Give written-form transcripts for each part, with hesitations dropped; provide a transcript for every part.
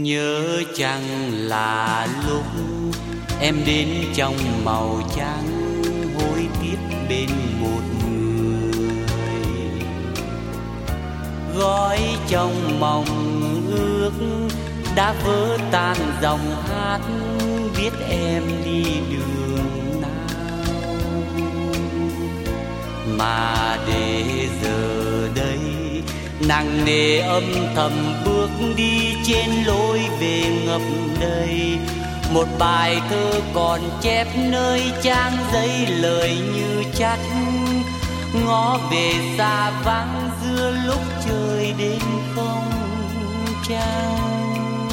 Nhớ chăng là lúc em đến trong màu trắng, hối tiếc bên một người, gói trong mong ước đã vỡ tan dòng hát, biết em đi đường nào. Mà để giờ đây nặng nề âm thầm bước đi trên lối về ngập đầy, một bài thơ còn chép nơi trang giấy lời như chắt, ngó về xa vắng giữa lúc trời đêm không trăng.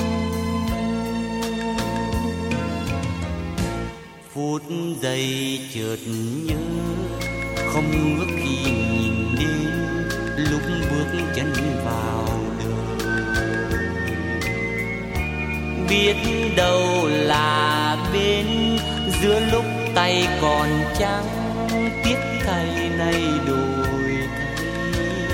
Phút giây chợt nhớ không ước khi nhìn đến lúc bước chân vào đời, biết đâu là bên giữa lúc tay còn trắng, tiếc thay nay đổi thay.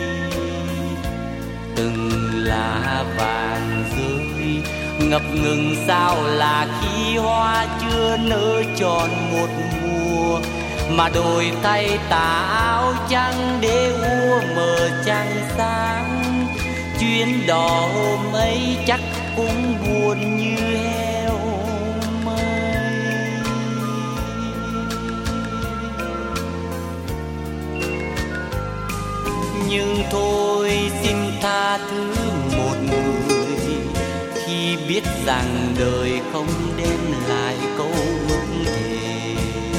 Từng lá vàng rơi ngập ngừng sao là khi hoa chưa nở tròn một mùa, mà đổi thay tà áo trắng để úa mờ trăng sáng. Chuyến đò hôm ấy chắc cũng buồn như heo mây. Nhưng thôi xin tha thứ một người khi biết rằng đời không đem lại câu ước thề.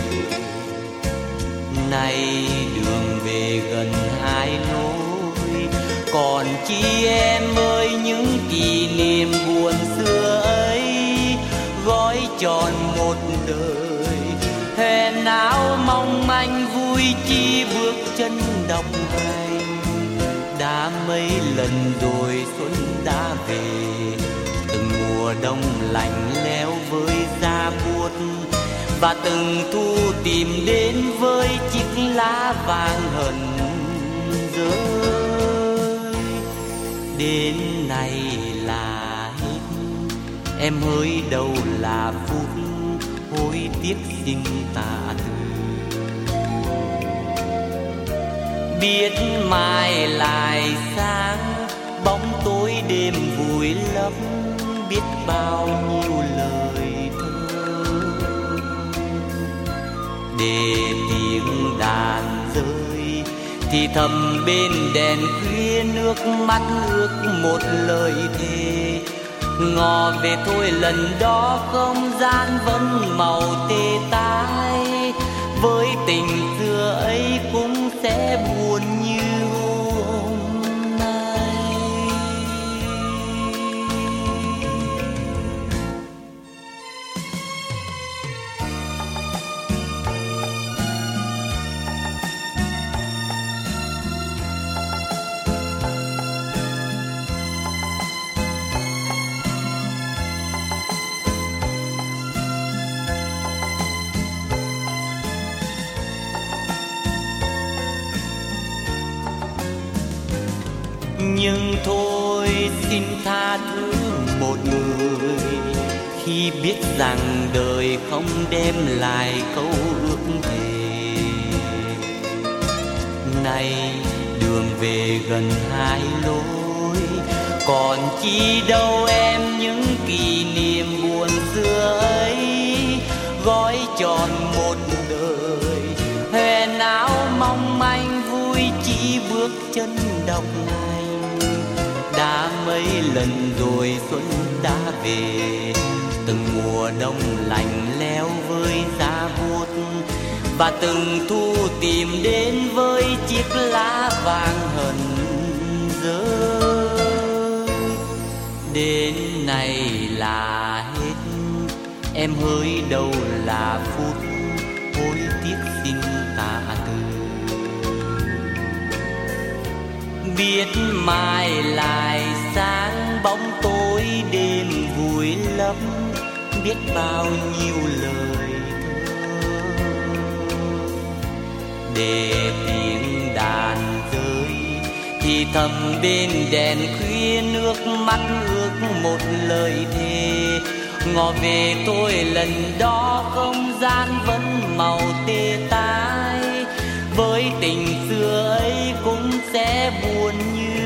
Nay đường về gần hai lối, còn chi em ơi những kỷ niệm buồn xưa ấy, gói tròn một đời hẹn áo mong manh vui chi bước chân độc hành. Đã mấy lần rồi xuân đã về, từng mùa đông lạnh lẽo với da buốt, và từng thu tìm đến với chiếc lá vàng hờn rơi. Đến nay là hết, em hỡi đâu là phút hối tiếc xin tạ từ. Biết mai lại sáng, bóng tối đêm vùi lấp, biết bao nhiêu lời thơ để tiếng đàn rơi thì thầm bên đèn khuya, nước mắt ước một lời thề. Ngỏ về thôi lần đó không gian vẫn màu tê tái, với tình xưa ấy cũng sẽ buồn như hôm nay. Nhưng thôi xin tha thứ một người khi biết rằng đời không đem lại câu ước thề. Nay đường về gần hai lối, còn chi đâu em những kỷ niệm buồn xưa ấy, gói tròn một đời hẹn áo mong manh vui chỉ bước chân độc hành. Đã mấy lần rồi xuân đã về, từng mùa đông lạnh lẽo với giá buốt, và từng thu tìm đến với chiếc lá vàng hờn rơi. Đến nay là hết, em hỡi đâu là phút hối tiếc xin tạ từ. Biết mai lại sáng, bóng tối đêm vùi lấp, biết bao nhiêu lời thơ để tiếng đàn rơi thì thầm bên đèn khuya nước mắt ước một lời thề. Ngọ về tôi lần đó không gian vẫn màu tê tái, với tình xưa ấy cũng sẽ buồn như